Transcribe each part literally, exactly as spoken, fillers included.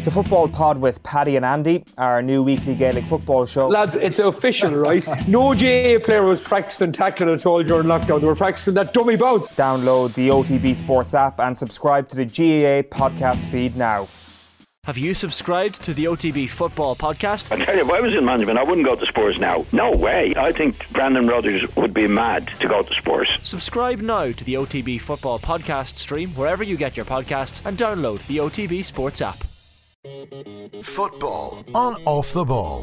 The Football Pod with Paddy and Andy, our new weekly Gaelic football show. Lads, it's official, right? No G A A player was practicing tackling at all during lockdown. They were practicing that dummy bounce. Download the O T B Sports app and subscribe to the G A A podcast feed now. Have you subscribed to the O T B Football Podcast? I tell you, if I was in management, I wouldn't go to Spurs now. No way. I think Brandon Rodgers would be mad to go to Spurs. Subscribe now to the O T B Football Podcast stream wherever you get your podcasts and download the O T B Sports app. Football on Off the Ball.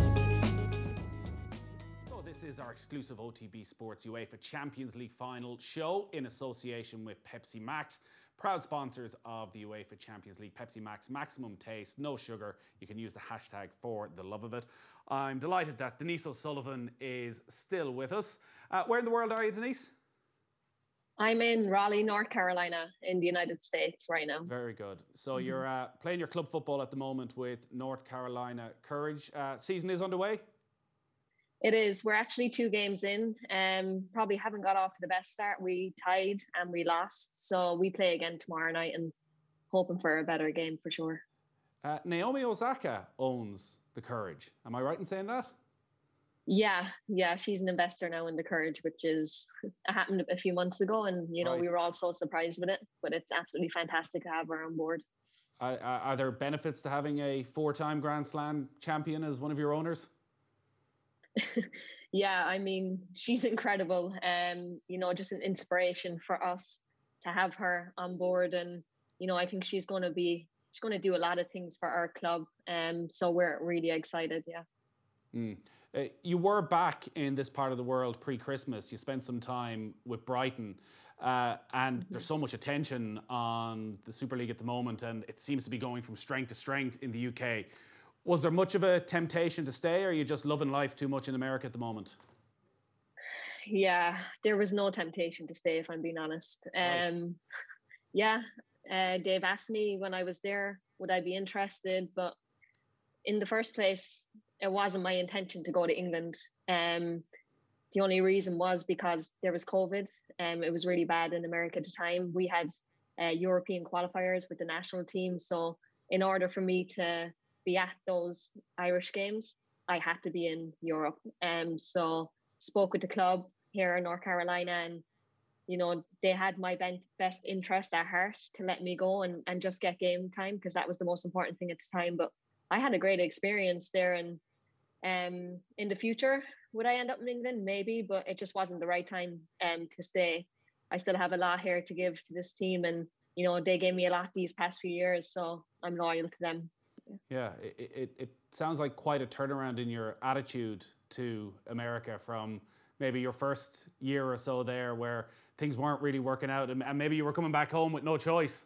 So this is our exclusive O T B Sports UEFA Champions League final show in association with Pepsi Max. Proud sponsors of the UEFA Champions League. Pepsi Max, maximum taste, no sugar. You can use the hashtag for the love of it. I'm delighted that Denise O'Sullivan is still with us. Uh, where in the world are you, Denise? I'm in Raleigh, North Carolina, in the United States right now. Very good. So mm-hmm. you're uh, playing your club football at the moment with North Carolina Courage. Uh, season is underway? It is. We're actually two games in. Um, probably haven't got off to the best start. We tied and we lost. So we play again tomorrow night and hoping for a better game for sure. Uh, Naomi Osaka owns the Courage. Am I right in saying that? Yeah, yeah. She's an investor now in the Courage, which is happened a few months ago. And, you know, right. we were all so surprised with it. But it's absolutely fantastic to have her on board. Uh, are there benefits to having a four-time Grand Slam champion as one of your owners? Yeah, I mean, she's incredible. Um, you know, just an inspiration for us to have her on board. And, you know, I think she's going to be, she's going to do a lot of things for our club. Um, so we're really excited, yeah. Mm. Uh, you were back in this part of the world pre-Christmas. You spent some time with Brighton. Uh, and mm-hmm. there's so much attention on the Super League at the moment, and it seems to be going from strength to strength in the U K. Was there much of a temptation to stay, or are you just loving life too much in America at the moment? Yeah, there was no temptation to stay, if I'm being honest. Right. Um, yeah, uh, Dave asked me when I was there, would I be interested? But in the first place, it wasn't my intention to go to England. Um, the only reason was because there was COVID. Um, it was really bad in America at the time. We had uh, European qualifiers with the national team. So in order for me to be at those Irish games, I had to be in Europe. Um, so spoke with the club here in North Carolina, and you know, they had my best interest at heart to let me go and, and just get game time, because that was the most important thing at the time. But I had a great experience there, and um, in the future, would I end up in England? Maybe, but it just wasn't the right time um, to stay. I still have a lot here to give to this team, and you know, they gave me a lot these past few years, so I'm loyal to them. Yeah, it, it, it sounds like quite a turnaround in your attitude to America from maybe your first year or so there, where things weren't really working out, and, and maybe you were coming back home with no choice.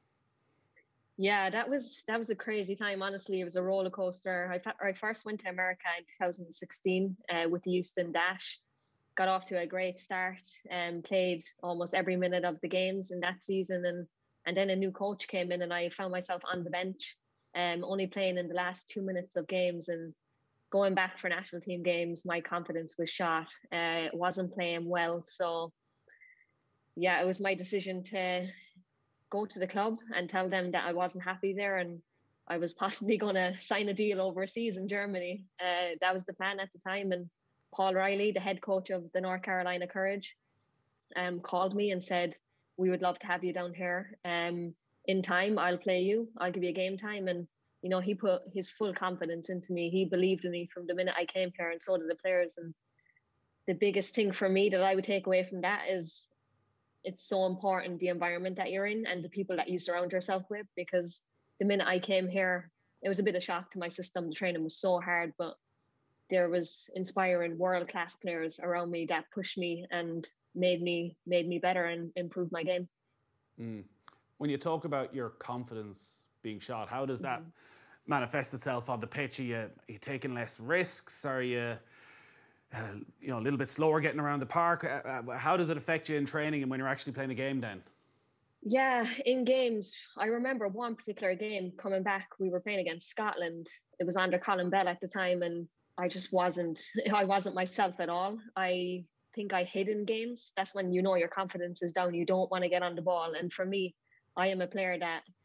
Yeah, that was that was a crazy time. Honestly, it was a roller coaster. I, I first went to America in two thousand sixteen uh, with the Houston Dash. Got off to a great start and played almost every minute of the games in that season, and and then a new coach came in, and I found myself on the bench. Um, only playing in the last two minutes of games, and going back for national team games, my confidence was shot. Uh, wasn't playing well. So, yeah, it was my decision to go to the club and tell them that I wasn't happy there, and I was possibly going to sign a deal overseas in Germany. Uh, that was the plan at the time. And Paul Riley, the head coach of the North Carolina Courage, um, called me and said, we would love to have you down here. Um, in time, I'll play you. I'll give you a game time. And, you know, he put his full confidence into me. He believed in me from the minute I came here, and so did the players. And the biggest thing for me that I would take away from that is it's so important, the environment that you're in and the people that you surround yourself with, because the minute I came here, it was a bit of shock to my system. The training was so hard, but there was inspiring world-class players around me that pushed me and made me made me better and improved my game. Mm. When you talk about your confidence being shot, how does that mm-hmm. manifest itself on the pitch? Are you, are you taking less risks? Are you, uh, you know, a little bit slower getting around the park? Uh, uh, how does it affect you in training and when you're actually playing a game then? Yeah, in games, I remember one particular game coming back, we were playing against Scotland. It was under Colin Bell at the time, and I just wasn't, I wasn't myself at all. I think I hid in games. That's when you know your confidence is down. You don't want to get on the ball. And for me, I am a player that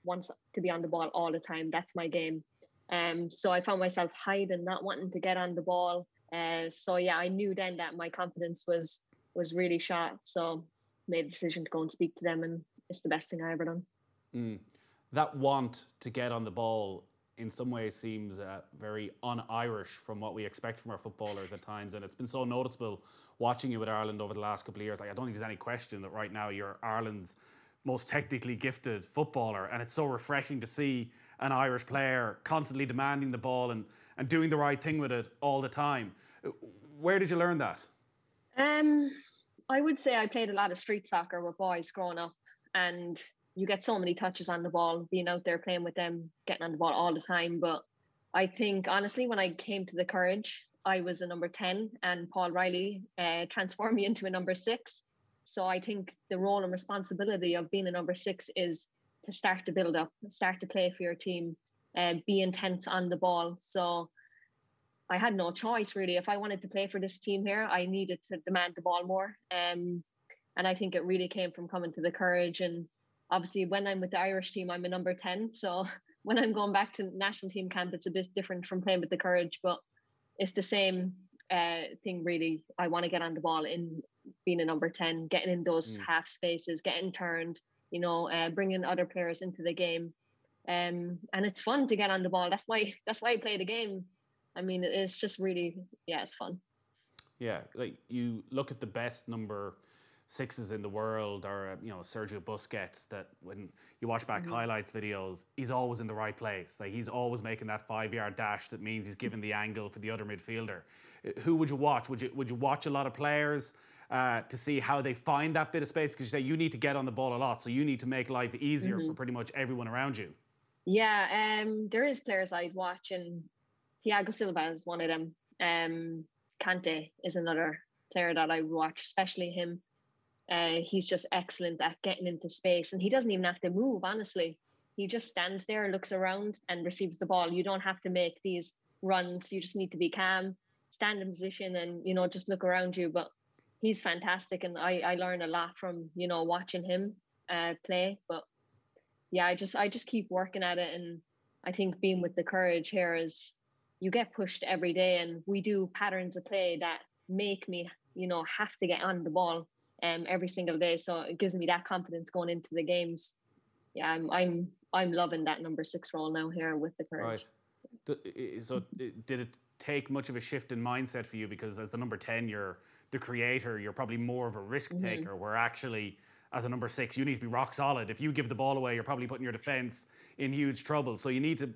wants to be on the ball all the time. That's my game. Um, so I found myself hiding, not wanting to get on the ball. Uh, so yeah, I knew then that my confidence was was really shot. So made a decision to go and speak to them, and it's the best thing I ever done. Mm. That want to get on the ball in some ways seems uh, very un-Irish from what we expect from our footballers at times, and it's been so noticeable watching you with Ireland over the last couple of years. Like, I don't think there's any question that right now you're Ireland's most technically gifted footballer, and it's so refreshing to see an Irish player constantly demanding the ball and, and doing the right thing with it all the time. Where did you learn that? Um, I would say I played a lot of street soccer with boys growing up, and you get so many touches on the ball, being out there playing with them, getting on the ball all the time. But I think, honestly, when I came to the Courage, I was a number ten, and Paul Riley uh, transformed me into a number six. So I think the role and responsibility of being a number six is to start to build up, start to play for your team, and uh, be intense on the ball. So I had no choice, really. If I wanted to play for this team here, I needed to demand the ball more. Um, and I think it really came from coming to the Courage. And obviously, when I'm with the Irish team, I'm a number ten. So when I'm going back to national team camp, it's a bit different from playing with the Courage, but it's the same uh, thing, really. I want to get on the ball in being a number ten, getting in those mm. half spaces, getting turned, you know, uh, bringing other players into the game. Um, and it's fun to get on the ball. That's why, that's why I play the game. I mean, it's just really, yeah, it's fun. Yeah, like you look at the best number sixes in the world, or you know, Sergio Busquets, that when you watch back mm-hmm. highlights videos, he's always in the right place. Like, he's always making that five-yard dash that means he's giving the angle for the other midfielder. Who would you watch? Would you would you watch a lot of players uh, to see how they find that bit of space? Because you say you need to get on the ball a lot, so you need to make life easier mm-hmm. for pretty much everyone around you. Yeah, um, there is players I'd watch, and Thiago Silva is one of them. Um, Kante is another player that I watch, especially him. Uh, he's just excellent at getting into space, and he doesn't even have to move, honestly. He just stands there, looks around, and receives the ball. You don't have to make these runs. You just need to be calm, stand in position, and, you know, just look around you. But he's fantastic, and I, I learn a lot from, you know, watching him uh, play. But yeah, I just I just keep working at it, and I think being with the Courage here is you get pushed every day, and we do patterns of play that make me, you know, have to get on the ball um, every single day. So it gives me that confidence going into the games. Yeah, I'm I'm I'm loving that number six role now here with the Courage. Right. So did it take much of a shift in mindset for you? Because as the number ten, you're the creator, you're probably more of a risk taker, mm-hmm. where actually as a number six, you need to be rock solid. If you give the ball away, you're probably putting your defense in huge trouble. So you need to,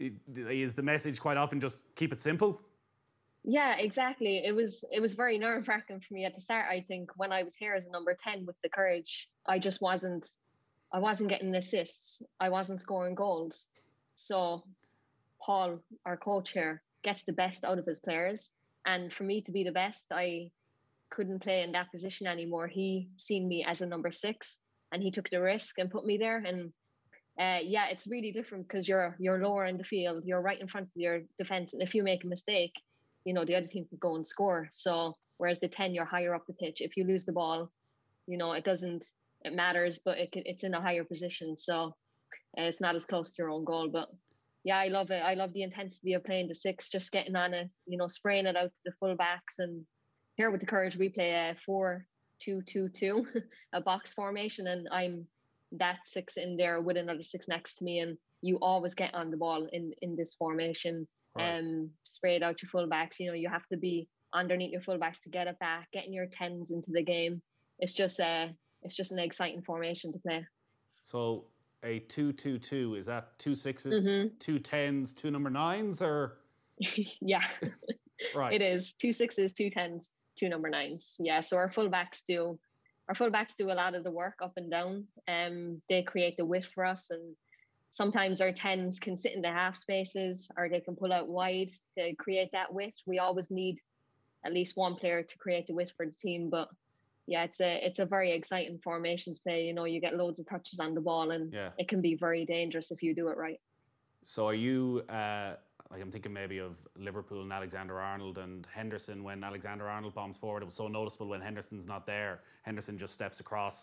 is the message quite often just keep it simple? Yeah, exactly. It was it was very nerve-wracking for me at the start. I think when I was here as a number ten with the Courage, I just wasn't I wasn't getting assists. I wasn't scoring goals. So Paul, our coach here, gets the best out of his players. And for me to be the best, I couldn't play in that position anymore. He seen me as a number six, and he took the risk and put me there. And uh, yeah, it's really different because you're you're lower in the field, you're right in front of your defense, and if you make a mistake, you know, the other team can go and score. So whereas the ten, you're higher up the pitch. If you lose the ball, you know, it doesn't it matters, but it it's in a higher position, so uh, it's not as close to your own goal. But yeah, I love it. I love the intensity of playing the six, just getting on it, you know, spraying it out to the fullbacks. And here with the Courage, we play a four two two two, a box formation, and I'm that six in there with another six next to me, and you always get on the ball in in this formation. Right. Um, spray it out your fullbacks. You know, you have to be underneath your fullbacks to get it back, getting your tens into the game. It's just a, it's just an exciting formation to play. So a two two two, is that two sixes, mm-hmm. two tens, two number nines, or? Yeah, right. It is two sixes, two tens, two number nines. Yeah, so our fullbacks do, our fullbacks do a lot of the work up and down. Um, they create the width for us, and sometimes our tens can sit in the half spaces, or they can pull out wide to create that width. We always need at least one player to create the width for the team. But yeah, it's a it's a very exciting formation to play. You know, you get loads of touches on the ball, and yeah. it can be very dangerous if you do it right. So are you, uh, like I'm thinking maybe of Liverpool and Alexander-Arnold and Henderson. When Alexander-Arnold bombs forward, it was so noticeable when Henderson's not there. Henderson just steps across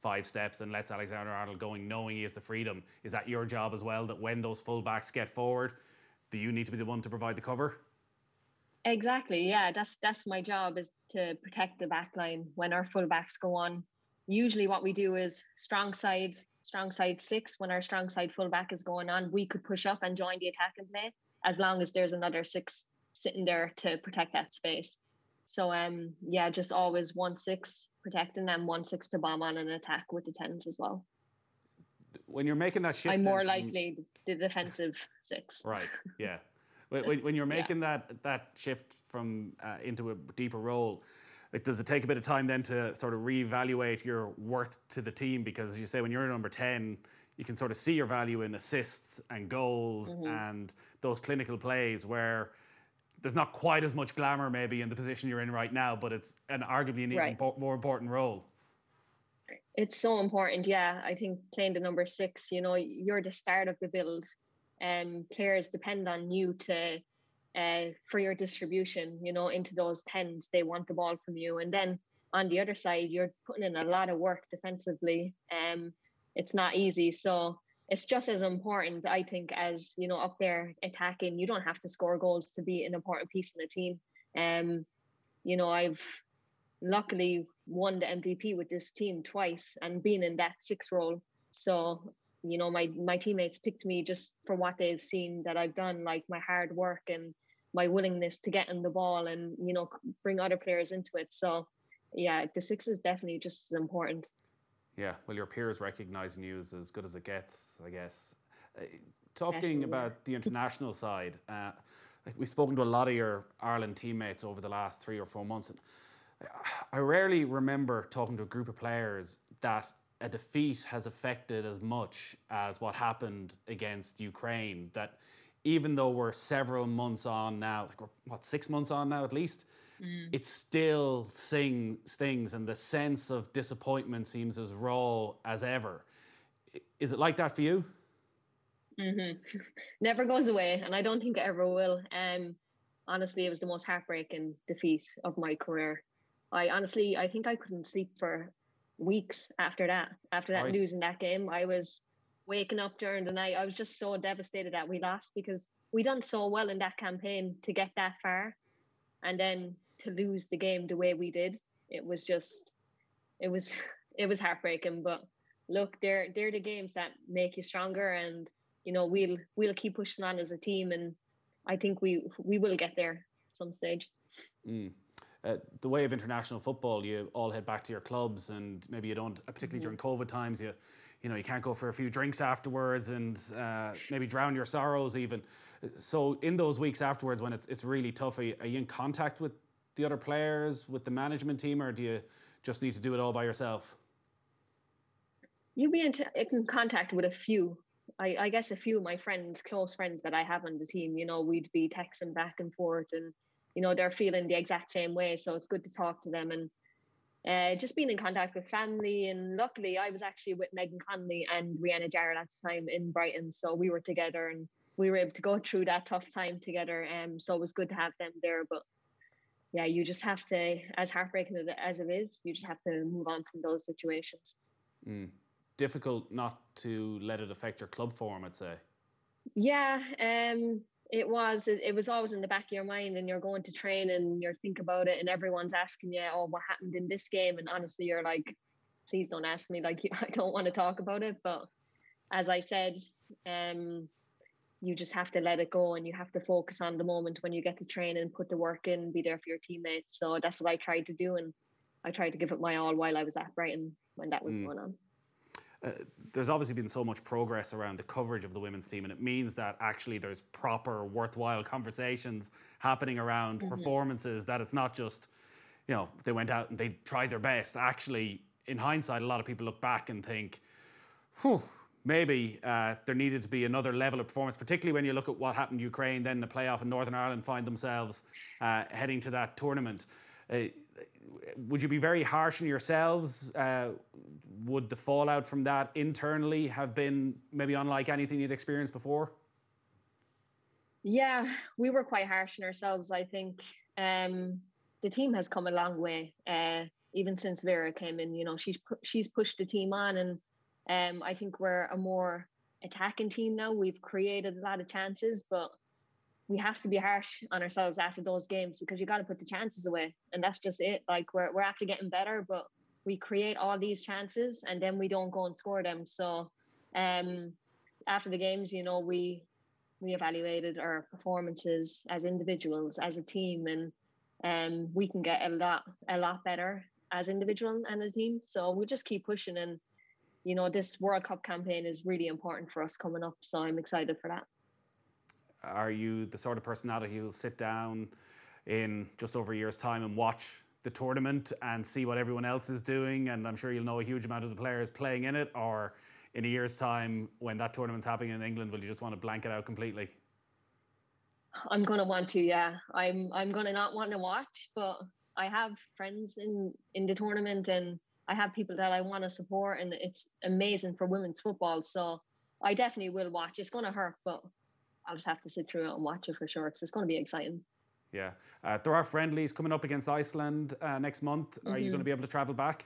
five steps and lets Alexander-Arnold going, knowing he has the freedom. Is that your job as well, that when those full-backs get forward, do you need to be the one to provide the cover? Exactly, yeah. That's that's my job, is to protect the back line when our full-backs go on. Usually what we do is strong side, strong side six. When our strong side full-back is going on, we could push up and join the attack and play, as long as there's another six sitting there to protect that space. So um yeah, just always one six protecting them, one six to bomb on an attack with the tens as well. When you're making that shift, I'm more from... likely the defensive six. Right. Yeah. when, when you're making yeah. that that shift from uh, into a deeper role, like, does it take a bit of time then to sort of reevaluate your worth to the team? Because as you say, when you're number ten, you can sort of see your value in assists and goals mm-hmm. and those clinical plays where there's not quite as much glamour maybe in the position you're in right now, but it's an arguably an right. even more important role. It's so important, yeah. I think playing the number six, you know, you're the start of the build. Um, players depend on you to uh, for your distribution, you know, into those tens. They want the ball from you. And then on the other side, you're putting in a lot of work defensively. Um, it's not easy. So it's just as important, I think, as, you know, up there attacking. You don't have to score goals to be an important piece in the team. Um, you know, I've luckily won the M V P with this team twice and been in that six role. So, you know, my, my teammates picked me just for what they've seen that I've done, like my hard work and my willingness to get in the ball and, you know, bring other players into it. So, yeah, the six is definitely just as important. Yeah, well, your peers recognising you is as good as it gets, I guess. Uh, talking Especially, about yeah. the international side, uh, like we've spoken to a lot of your Ireland teammates over the last three or four months. And I rarely remember talking to a group of players that a defeat has affected as much as what happened against Ukraine. That even though we're several months on now, like we're, what, six months on now at least, mm. it still sing, stings, and the sense of disappointment seems as raw as ever. Is it like that for you? Mm-hmm. Never goes away, and I don't think it ever will. Um, honestly, it was the most heartbreaking defeat of my career. I honestly, I think I couldn't sleep for weeks after that. After that, right. losing that game, I was waking up during the night. I was just so devastated that we lost, because we done so well in that campaign to get that far, and then to lose the game the way we did. It was just, it was, it was heartbreaking. But look, they're they're the games that make you stronger, and you know we'll we'll keep pushing on as a team, and I think we we will get there at some stage. Mm. Uh, the way of international football, you all head back to your clubs, and maybe you don't, particularly mm-hmm. during COVID times, you you know, you can't go for a few drinks afterwards and uh, maybe drown your sorrows even. So in those weeks afterwards, when it's it's really tough, are you, are you in contact with the other players, with the management team, or do you just need to do it all by yourself? You'll be in, t- in contact with a few. I, I guess a few of my friends, close friends that I have on the team, you know, we'd be texting back and forth, and you know, they're feeling the exact same way. So it's good to talk to them, and uh, just being in contact with family. And luckily I was actually with Megan Connolly and Rihanna Jarrett at the time in Brighton. So we were together and we were able to go through that tough time together. Um, so it was good to have them there. But yeah, you just have to, as heartbreaking as it is, you just have to move on from those situations. Mm. Difficult not to let it affect your club form, I'd say. Yeah, um, It was, it was always in the back of your mind, and you're going to train and you're thinking about it, and everyone's asking you, oh, what happened in this game? And honestly, you're like, please don't ask me. Like, I don't want to talk about it. But as I said, um, you just have to let it go, and you have to focus on the moment when you get to train and put the work in, be there for your teammates. So that's what I tried to do. And I tried to give it my all while I was at Brighton when that was mm. going on. Uh, there's obviously been so much progress around the coverage of the women's team, and it means that actually there's proper, worthwhile conversations happening around mm-hmm. performances, that it's not just, you know, they went out and they tried their best. Actually, in hindsight, a lot of people look back and think, whew, maybe uh, there needed to be another level of performance, particularly when you look at what happened in Ukraine, then the playoff in Northern Ireland find themselves uh, heading to that tournament. Uh, would you be very harsh on yourselves? Uh, would the fallout from that internally have been maybe unlike anything you'd experienced before? Yeah, we were quite harsh on ourselves, I think. Um, the team has come a long way. Uh, even since Vera came in. You know, she's pu- she's pushed the team on, and um, I think we're a more attacking team now. We've created a lot of chances, but we have to be harsh on ourselves after those games because you got to put the chances away, and that's just it. Like we're we're after getting better, but we create all these chances and then we don't go and score them. So, um, after the games, you know, we we evaluated our performances as individuals, as a team, and um, we can get a lot a lot better as individual and a team. So we just keep pushing, and you know, this World Cup campaign is really important for us coming up. So I'm excited for that. Are you the sort of personality who'll sit down in just over a year's time and watch the tournament and see what everyone else is doing? And I'm sure you'll know a huge amount of the players playing in it. Or in a year's time, when that tournament's happening in England, will you just want to blank it out completely? I'm gonna want to, yeah. I'm I'm gonna not want to watch, but I have friends in in the tournament, and I have people that I want to support, and it's amazing for women's football. So I definitely will watch. It's gonna hurt, but I'll just have to sit through it and watch it for sure. It's, it's going to be exciting. Yeah. Uh, there are friendlies coming up against Iceland uh, next month. Are mm-hmm. you going to be able to travel back?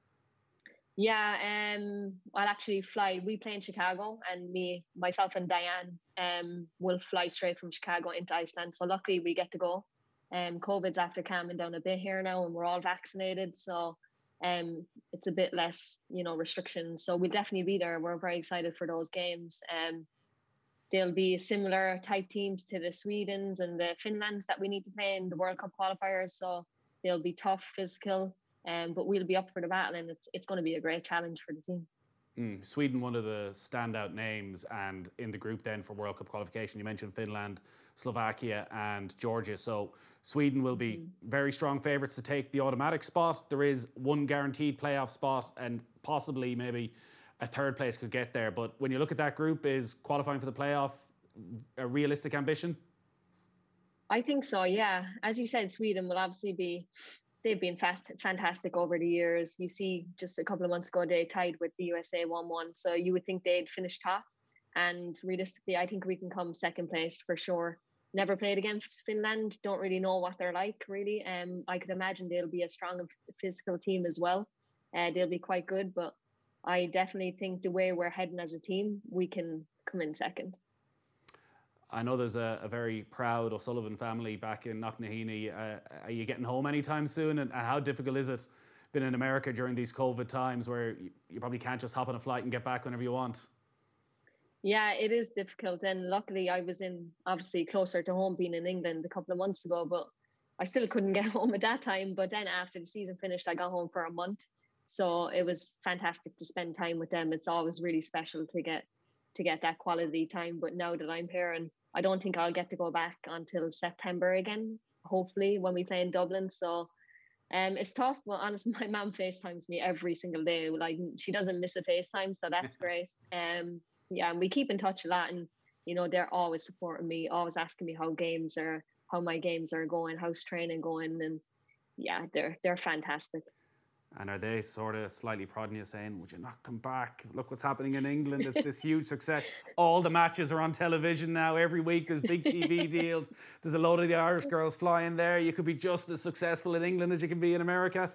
Yeah, um, I'll actually fly. We play in Chicago, and me, myself and Diane um, will fly straight from Chicago into Iceland. So luckily we get to go. Um, COVID's after calming down a bit here now, and we're all vaccinated. So um, it's a bit less, you know, restrictions. So we'll definitely be there. We're very excited for those games. Um, There'll be similar type teams to the Swedens and the Finlands that we need to play in the World Cup qualifiers. So they'll be tough, physical, um, but we'll be up for the battle, and it's it's going to be a great challenge for the team. Mm, Sweden, one of the standout names, and in the group then for World Cup qualification, you mentioned Finland, Slovakia and Georgia. So Sweden will be mm. very strong favourites to take the automatic spot. There is one guaranteed playoff spot, and possibly maybe a third place could get there. But when you look at that group, is qualifying for the playoff a realistic ambition? I think so, yeah. As you said, Sweden will obviously be, they've been fast, fantastic over the years. You see, just a couple of months ago, they tied with the U S A one one. So you would think they'd finish top. And realistically, I think we can come second place for sure. Never played against Finland. Don't really know what they're like, really. Um, I could imagine they'll be a strong physical team as well. Uh, they'll be quite good, but I definitely think the way we're heading as a team, we can come in second. I know there's a, a very proud O'Sullivan family back in Knocknaheeny. Uh, are you getting home anytime soon? And, and how difficult is it being in America during these COVID times where you, you probably can't just hop on a flight and get back whenever you want? Yeah, it is difficult. And luckily I was in, obviously, closer to home being in England a couple of months ago, but I still couldn't get home at that time. But then after the season finished, I got home for a month. So it was fantastic to spend time with them. It's always really special to get to get that quality time. But now that I'm here, and I don't think I'll get to go back until September again, hopefully, when we play in Dublin. So um, it's tough. Well, honestly, my mum FaceTimes me every single day. Like, she doesn't miss a FaceTime, so that's great. Um, yeah, and we keep in touch a lot. And, you know, they're always supporting me, always asking me how games are, how my games are going, how's training going. And yeah, they're they're fantastic. And are they sort of slightly prodding you, saying, would you not come back? Look what's happening in England. It's this huge success. All the matches are on television now. Every week there's big T V deals. There's a load of the Irish girls flying there. You could be just as successful in England as you can be in America.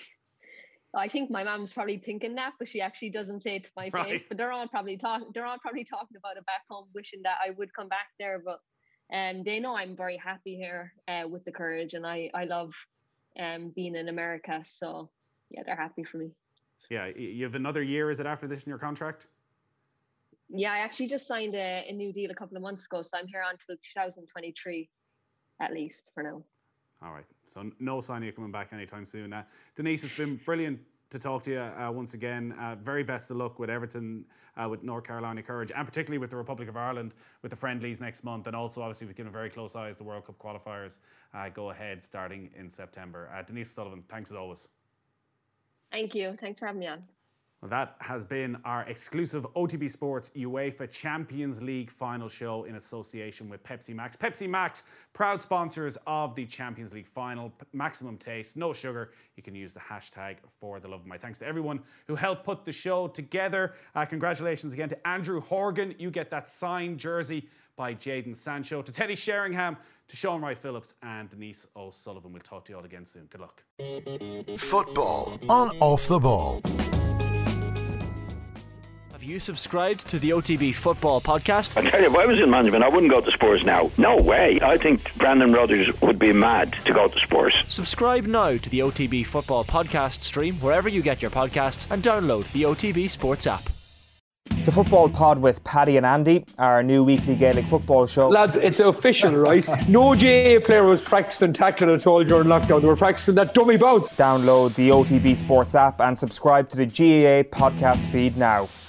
I think my mom's probably thinking that, but she actually doesn't say it to my right. face. But they're all probably talking. They're all probably talking about it back home, wishing that I would come back there. But um, they know I'm very happy here uh, with the Courage, and I I love um being in America. So yeah, they're happy for me. Yeah, you have another year, is it, after this in your contract? Yeah, I actually just signed a, a new deal a couple of months ago, so I'm here until two thousand twenty-three, at least for now. All right, so no sign of you coming back anytime soon. Uh, Denise, it's been brilliant to talk to you uh, once again. Uh, very best of luck with Everton, uh, with North Carolina Courage, and particularly with the Republic of Ireland, with the friendlies next month, and also obviously we keep a very close eye as the World Cup qualifiers uh, go ahead starting in September. Uh, Denise Sullivan, thanks as always. Thank you. Thanks for having me on. Well, that has been our exclusive O T B Sports UEFA Champions League final show in association with Pepsi Max. Pepsi Max, proud sponsors of the Champions League final. Maximum taste, no sugar. You can use the hashtag for the love of my. Thanks to everyone who helped put the show together. Uh, congratulations again to Andrew Horgan. You get that signed jersey by Jadon Sancho. To Teddy Sheringham, to Sean Wright Phillips and Denise O'Sullivan. We'll talk to you all again soon. Good luck. Football on Off the Ball. Have you subscribed to the O T B Football Podcast? I tell you, if I was in management, I wouldn't go to Spurs now. No way. I think Brandon Rodgers would be mad to go to Spurs. Subscribe now to the O T B Football Podcast stream wherever you get your podcasts and download the O T B Sports app. The Football Pod with Paddy and Andy, our new weekly Gaelic football show. Lads, it's official, right? No G A A player was practicing tackling at all during lockdown. They were practicing that dummy bounce. Download the O T B Sports app and subscribe to the G A A podcast feed now.